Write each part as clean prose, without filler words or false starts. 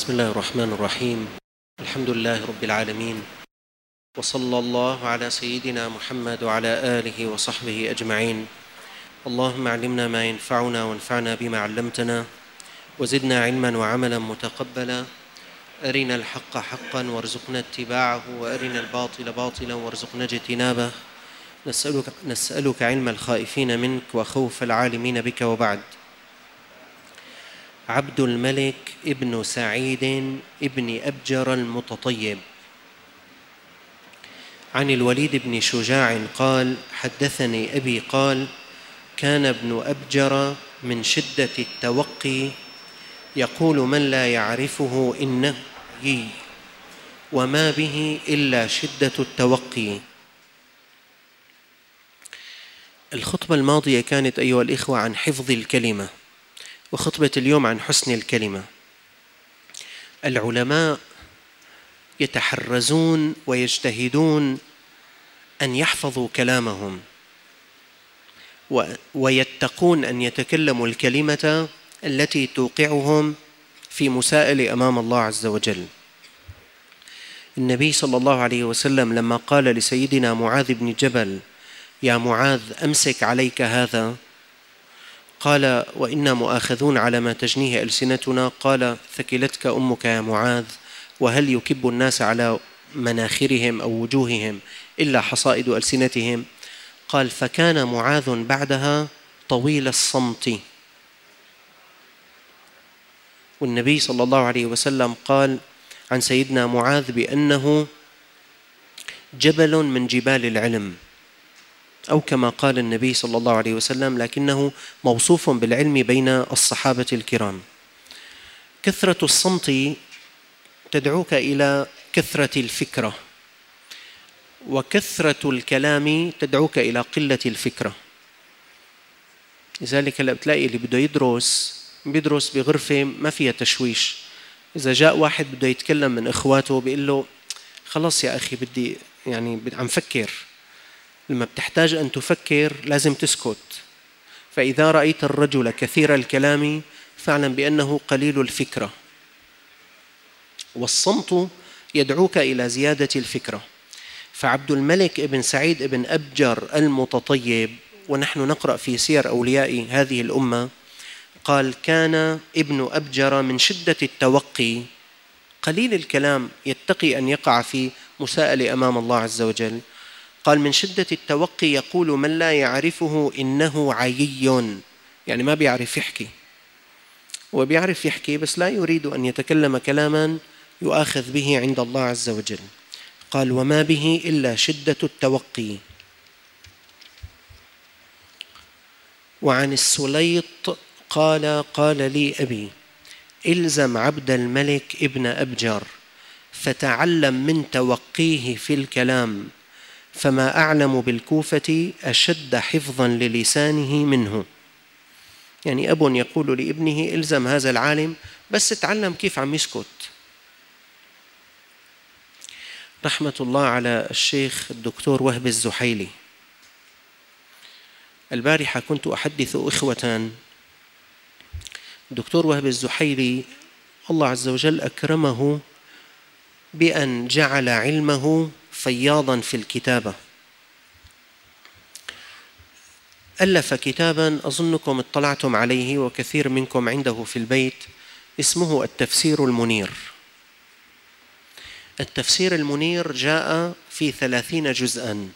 بسم الله الرحمن الرحيم. الحمد لله رب العالمين، وصلى الله على سيدنا محمد وعلى آله وصحبه أجمعين. اللهم علمنا ما ينفعنا وانفعنا بما علمتنا، وزدنا علما وعملا متقبلا. أرنا الحق حقا وارزقنا اتباعه، وأرنا الباطل باطلا وارزقنا اجتنابه. نسألك علم الخائفين منك وخوف العالمين بك. وبعد. عبد الملك ابن سعيد ابن أبجر المتطيب عن الوليد بن شجاع قال: حدثني أبي قال: كان ابن أبجر من شدة التوقي يقول من لا يعرفه إنه يي، وما به إلا شدة التوقي. الخطبة الماضية كانت أيها الإخوة عن حفظ الكلمة، وخطبة اليوم عن حسن الكلمة. العلماء يتحرزون ويجتهدون أن يحفظوا كلامهم، ويتقون أن يتكلموا الكلمة التي توقعهم في مسائل أمام الله عز وجل. النبي صلى الله عليه وسلم لما قال لسيدنا معاذ بن جبل: يا معاذ أمسك عليك هذا، قال: وإنا مؤاخذون على ما تجنيه ألسنتنا. قال: ثكلتك أمك يا معاذ، وهل يكب الناس على مناخرهم أو وجوههم إلا حصائد ألسنتهم؟ قال: فكان معاذ بعدها طويل الصمت. والنبي صلى الله عليه وسلم قال عن سيدنا معاذ بأنه جبل من جبال العلم، أو كما قال النبي صلى الله عليه وسلم، لكنه موصوف بالعلم بين الصحابة الكرام. كثرة الصمت تدعوك إلى كثرة الفكرة، وكثرة الكلام تدعوك إلى قلة الفكرة. لذلك بتلاقي اللي بده بيدرس بغرفة ما فيها تشويش. إذا جاء واحد بده يتكلم من إخواته بيقول له: خلاص يا أخي بدي عم فكر. لما بتحتاج أن تفكر لازم تسكت. فإذا رأيت الرجل كثير الكلام فاعلم بأنه قليل الفكرة، والصمت يدعوك إلى زيادة الفكرة. فعبد الملك ابن سعيد ابن أبجر المتطيب، ونحن نقرأ في سير أولياء هذه الأمة، قال: كان ابن أبجر من شدة التوقي، قليل الكلام، يتقي أن يقع في مسائل أمام الله عز وجل. قال: من شدة التوقي يقول من لا يعرفه إنه عيي، يعني ما بيعرف يحكي، وبيعرف يحكي بس لا يريد أن يتكلم كلاما يؤاخذ به عند الله عز وجل. قال: وما به إلا شدة التوقي. وعن السليط قال: قال لي أبي: إلزم عبد الملك ابن أبجر فتعلم من توقيه في الكلام، فما أعلم بالكوفة أشد حفظا للسانه منه. يعني أب يقول لابنه: إلزم هذا العالم بس تعلم كيف عم يسكت. رحمة الله على الشيخ الدكتور وهب الزحيلي. البارحة كنت أحدث إخوة. الدكتور وهب الزحيلي الله عز وجل أكرمه بأن جعل علمه فياضا في الكتابة. ألف كتابا أظنكم اطلعتم عليه وكثير منكم عنده في البيت، اسمه التفسير المنير. التفسير المنير جاء في 30 جزءا،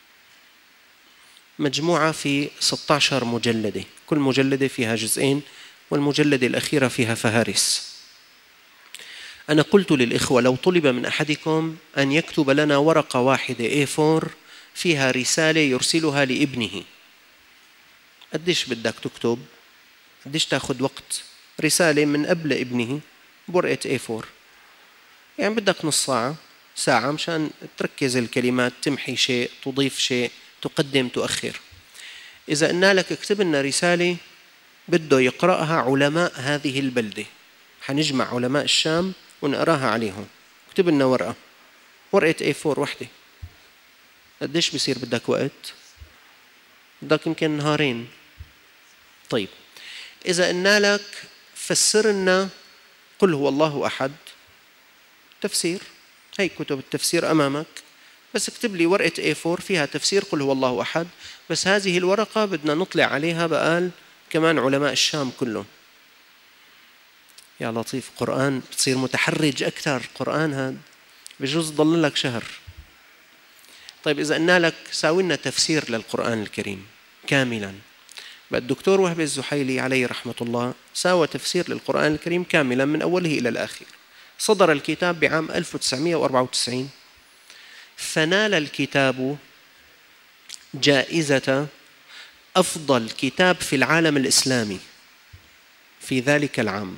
مجموعة في 16 مجلدة، كل مجلدة فيها جزئين، والمجلدة الأخيرة فيها فهارس. أنا قلت للإخوة: لو طلب من أحدكم أن يكتب لنا ورقة واحدة A4 فيها رسالة يرسلها لابنه، قديش بدك تكتب؟ قديش تأخذ وقت؟ رسالة من قبل ابنه بورقة A4، يعني بدك نص ساعة، ساعة، مشان تركز الكلمات، تمحي شيء، تضيف شيء، تقدم، تؤخر. إذا قلنا لك اكتب لنا رسالة بده يقرأها علماء هذه البلدة، حنجمع علماء الشام ونقراها عليهم، اكتب لنا ورقة A4 وحدة، قديش بصير بدك وقت؟ بدك يمكن نهارين. طيب إذا قلنا لك فسر لنا قل هو الله أحد، تفسير، هي كتب التفسير أمامك، بس اكتب لي ورقة A4 فيها تفسير قل هو الله أحد، بس هذه الورقة بدنا نطلع عليها بقال كمان علماء الشام كلهم. يا لطيف، قرآن بتصير متحرج أكثر. قرآن هذا بجوز ضل لك شهر. طيب إذا قلنا لك ساوي لنا تفسير للقرآن الكريم كاملا، الدكتور وهبي الزحيلي عليه رحمة الله ساوى تفسير للقرآن الكريم كاملا من أوله إلى الآخر. صدر الكتاب بعام 1994، فنال الكتاب جائزة أفضل كتاب في العالم الإسلامي في ذلك العام.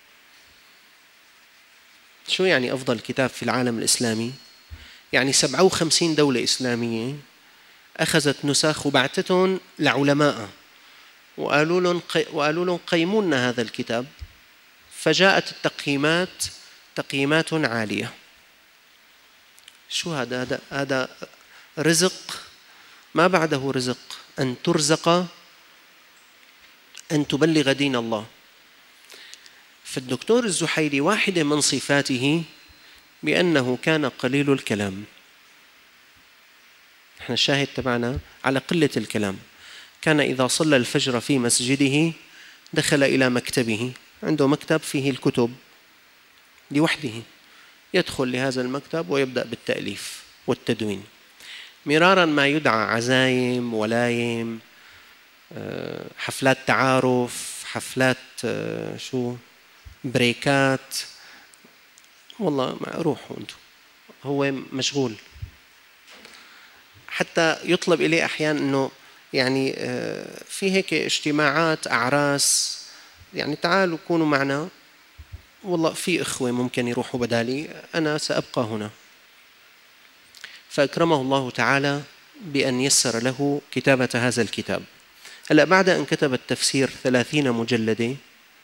شو يعني أفضل كتاب في العالم الإسلامي؟ يعني 57 دولة إسلامية أخذت نسخ وبعتتهم لعلماء وقالوا لهم قيموا لنا هذا الكتاب، فجاءت التقييمات تقييمات عالية. شو هذا؟ هذا رزق ما بعده رزق، أن ترزق أن تبلغ دين الله. فالدكتور الزحيلي واحدة من صفاته بأنه كان قليل الكلام. احنا الشاهد تبعنا على قلة الكلام. كان إذا صلى الفجر في مسجده دخل إلى مكتبه، عنده مكتب فيه الكتب لوحده، يدخل لهذا المكتب ويبدأ بالتأليف والتدوين. مرارا ما يدعى عزايم، ولايم، حفلات تعارف، حفلات بريكات، والله ما روحوا انتم، هو مشغول. حتى يطلب إليه أحيانا أنه يعني في هيك اجتماعات أعراس، يعني تعالوا كونوا معنا، والله في إخوة ممكن يروحوا بدالي، أنا سأبقى هنا. فأكرمه الله تعالى بأن يسر له كتابة هذا الكتاب. هلأ بعد أن كتب التفسير 30 مجلدة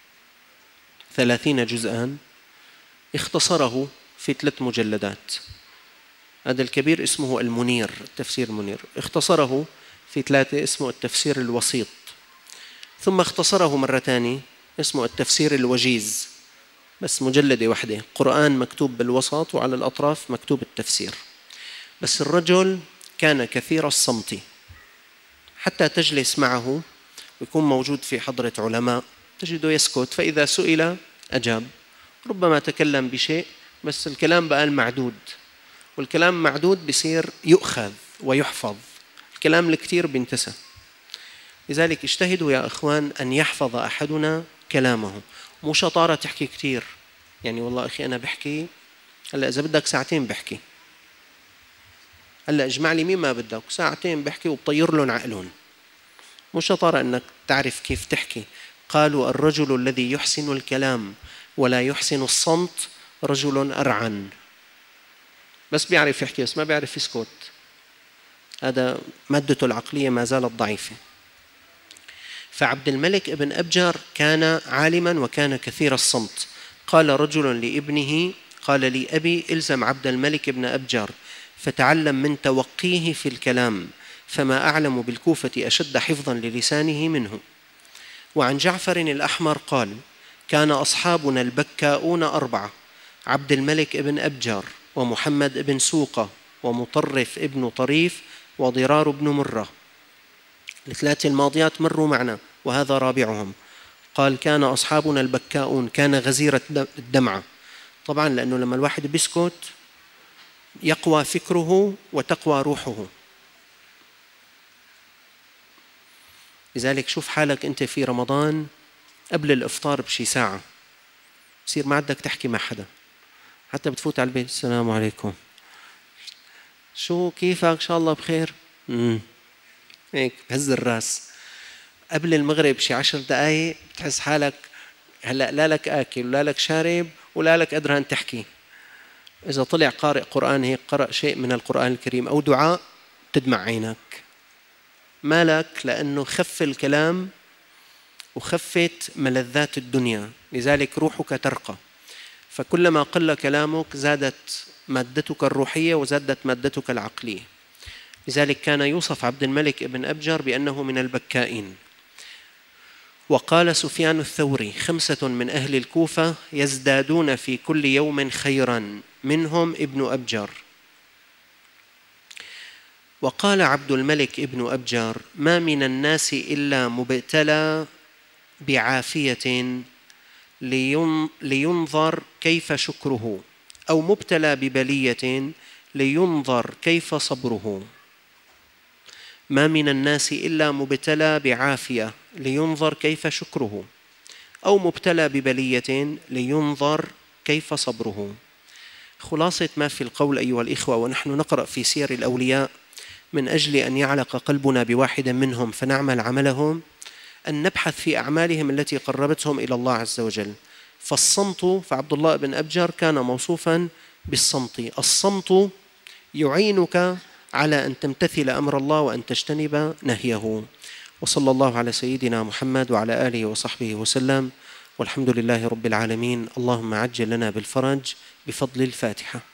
30 جزءا، اختصره في 3 مجلدات. هذا الكبير اسمه المنير، التفسير المنير، اختصره في 3 اسمه التفسير الوسيط، ثم اختصره مرة ثانية اسمه التفسير الوجيز، بس مجلدة واحدة، قرآن مكتوب بالوسط وعلى الأطراف مكتوب التفسير. بس الرجل كان كثير الصمت، حتى تجلس معه ويكون موجود في حضرة علماء تجده يسكت، فإذا سئل أجاب. ربما تكلم بشيء بس الكلام بقى المعدود، والكلام معدود بصير يؤخذ ويحفظ، الكلام الكثير بينتسى. لذلك اجتهدوا يا أخوان أن يحفظ أحدنا كلامه. مو شطارة تحكي كثير، يعني والله أخي أنا بحكي هلأ إذا بدك ساعتين بحكي، هلأ اجمع لي مين ما بدك، ساعتين بحكي وبطير لهم عقلهم. مو شطارة أنك تعرف كيف تحكي. قالوا الرجل الذي يحسن الكلام ولا يحسن الصمت رجل أرعن، بس بيعرف يحكي بس ما بيعرف يسكت، هذا مادته العقلية ما زالت ضعيفة. فعبد الملك ابن أبجر كان عالما وكان كثير الصمت. قال رجل لابنه، قال لي أبي إلزم عبد الملك ابن أبجر فتعلم من توقيه في الكلام، فما أعلم بالكوفة أشد حفظا للسانه منه. وعن جعفر الأحمر قال كان أصحابنا البكاؤون 4: عبد الملك ابن أبجر، ومحمد ابن سوقة، ومطرف ابن طريف، وضرار بن مرة. ال3 الماضيات مروا معنا وهذا رابعهم. قال كان أصحابنا البكاؤون، كان غزير الدمعة، طبعا لأنه لما الواحد بيسكت يقوى فكره وتقوى روحه. لذلك شوف حالك أنت في رمضان قبل الإفطار بشي ساعة بصير ما عندك تحكي مع حدا، حتى بتفوت على البيت السلام عليكم، شو كيفك إن شاء الله بخير، هيك بهز الراس. قبل المغرب شي 10 دقايق بتحس حالك هلأ لا لك آكل ولا لك شارب ولا لك قدران تحكي. إذا طلع قارئ قرآن هيك قرأ شيء من القرآن الكريم أو دعاء تدمع عينك، مالك؟ لأنه خف الكلام وخفت ملذات الدنيا، لذلك روحك ترقى. فكلما قل كلامك زادت مادتك الروحية وزادت مادتك العقلية. لذلك كان يوصف عبد الملك ابن أبجر بأنه من البكائين. وقال سفيان الثوري: 5 من أهل الكوفة يزدادون في كل يوم خيرا، منهم ابن أبجر. وقال عبد الملك ابن أبجر: ما من الناس إلا مبتلى بعافية لينظر كيف شكره، أو مبتلى ببلية لينظر كيف صبره. ما من الناس إلا مبتلى بعافية لينظر كيف شكره، أو مبتلى ببلية لينظر كيف صبره. خلاصة ما في القول أيها الإخوة، ونحن نقرأ في سير الأولياء من أجل أن يعلق قلبنا بواحد منهم فنعمل عملهم، أن نبحث في أعمالهم التي قربتهم إلى الله عز وجل. فالصمت، فعبد الله بن أبجر كان موصوفا بالصمت. الصمت يعينك على أن تمتثل أمر الله وأن تجتنب نهيه. وصلى الله على سيدنا محمد وعلى آله وصحبه وسلم، والحمد لله رب العالمين. اللهم عجل لنا بالفرج بفضل الفاتحة.